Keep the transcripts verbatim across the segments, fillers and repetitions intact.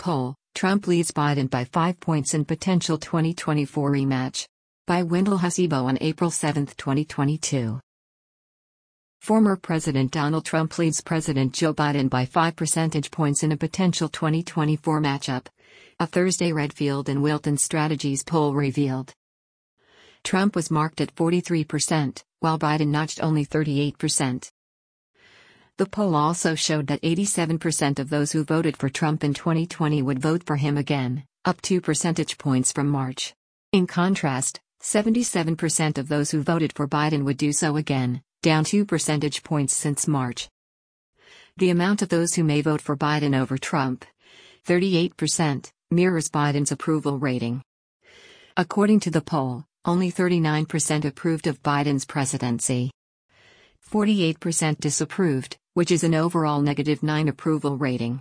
poll, Trump leads Biden by five points in potential twenty twenty-four rematch. By Wendell Hasibo on April seventh, twenty twenty-two. Former President Donald Trump leads President Joe Biden by five percentage points in a potential twenty twenty-four matchup, a Thursday Redfield and Wilton Strategies poll revealed. Trump was marked at forty-three percent, while Biden notched only thirty-eight percent. The poll also showed that eighty-seven percent of those who voted for Trump in twenty twenty would vote for him again, up two percentage points from March. In contrast, seventy-seven percent of those who voted for Biden would do so again, down two percentage points since March. The amount of those who may vote for Biden over Trump, thirty-eight percent, mirrors Biden's approval rating. According to the poll, only thirty-nine percent approved of Biden's presidency. forty-eight percent disapproved, which is an overall negative nine approval rating.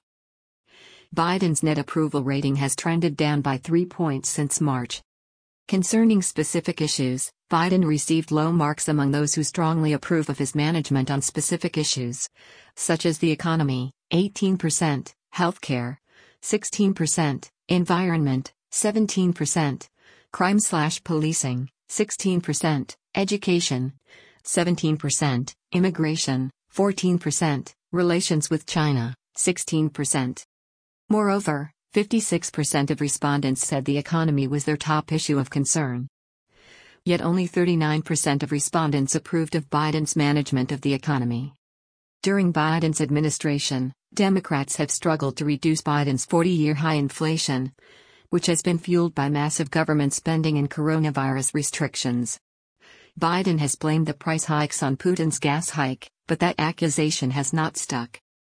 Biden's net approval rating has trended down by three points since March. Concerning specific issues, Biden received low marks among those who strongly approve of his management on specific issues, such as the economy, eighteen percent, healthcare, sixteen percent, environment, seventeen percent, crime/policing, sixteen percent, education, seventeen percent, immigration, fourteen percent, relations with China, sixteen percent. Moreover, fifty-six percent of respondents said the economy was their top issue of concern. Yet only thirty-nine percent of respondents approved of Biden's management of the economy. During Biden's administration, Democrats have struggled to reduce Biden's forty-year high inflation, which has been fueled by massive government spending and coronavirus restrictions. Biden has blamed the price hikes on Putin's gas hike, but that accusation has not stuck.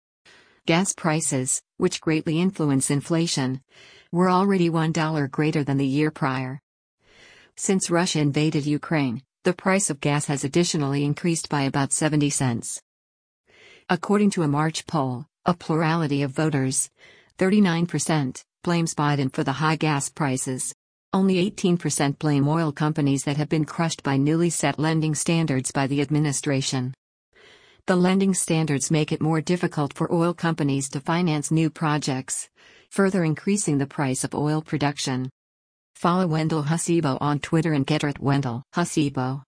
Gas prices, which greatly influence inflation, were already one dollar greater than the year prior. Since Russia invaded Ukraine, the price of gas has additionally increased by about seventy cents. According to a March poll, a plurality of voters, thirty-nine percent, blames Biden for the high gas prices. Only eighteen percent blame oil companies that have been crushed by newly set lending standards by the administration. The lending standards make it more difficult for oil companies to finance new projects, further increasing the price of oil production. Follow Wendell Hasibo on Twitter and Getter at Wendell Hasibo.